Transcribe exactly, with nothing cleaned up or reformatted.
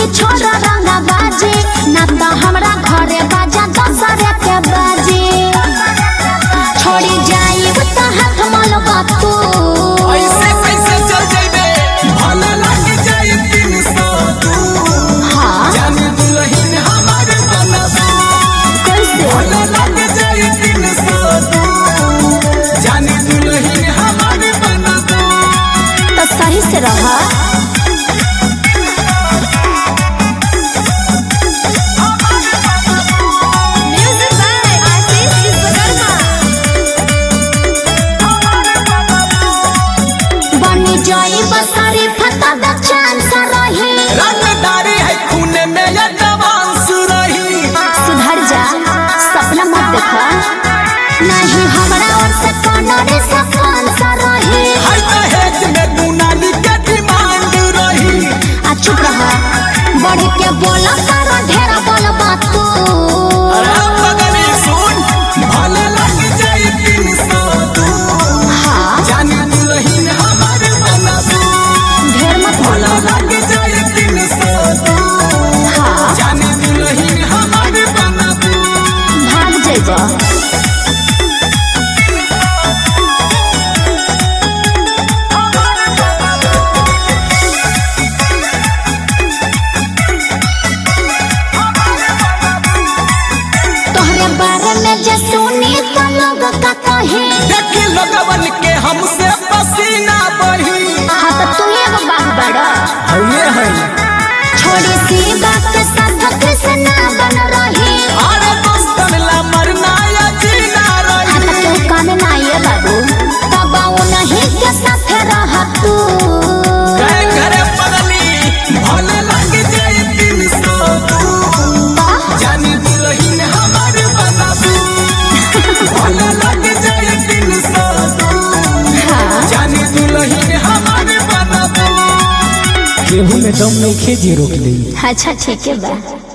जल्दी छोड़ रंगा बाजे ना तो हमरा घरे बाजा दसरे के बाजे छोड़ी जाई तो हाथ मलबा तू ऐसे कैसे चल जाइबे भला लग जाई तीन सौ दू हां जान दुल्हन हमार बनबू कैसे भला लग जाई तीन सौ दू जान दुल्हन हमार बनबू तो सही से रहा जाई बसारी फता द चांस रही रंगदारी है खून में ये जवान सुरही सुधर जा सपना मत देखा नहीं हमरा और से कोनो रे सपन सा रही है दहेज में दुनाली के डिमांड रही आ चुप रहा बढ़ के बोला तारा ढेरा बोलबा तू अरे पगली सुन भले लग जाई तीन सौ दू हां जानी दुल्हन हमार बनबू ढेर मत बोला भला लग जाई तीन सौ दू हां जानी दुल्हन हमार बनबू भाग जाइबा तोहरे बारे में जे सुनी तो लोग का कहे देखी लगवन के हमसे पसीना बढ़ी हां तो तू एगो बात बड़ा ये है छोड़ी सी बात के साथ कृष्णा बन रही अरे दोस्तन ला मरना या जीना हां रही तो तू कान ना ये बाबू तब वो नहीं के साथ रह तू गए घरे पगली भले लग जाई तीन सौ दू जानी दुल्हन हमार बनबू भले लग जाई तीन सौ दू हां जानी दुल्हन हमार बनबू केहू में दम नहीं खे जे रोक ली। अच्छा ठीक है बा।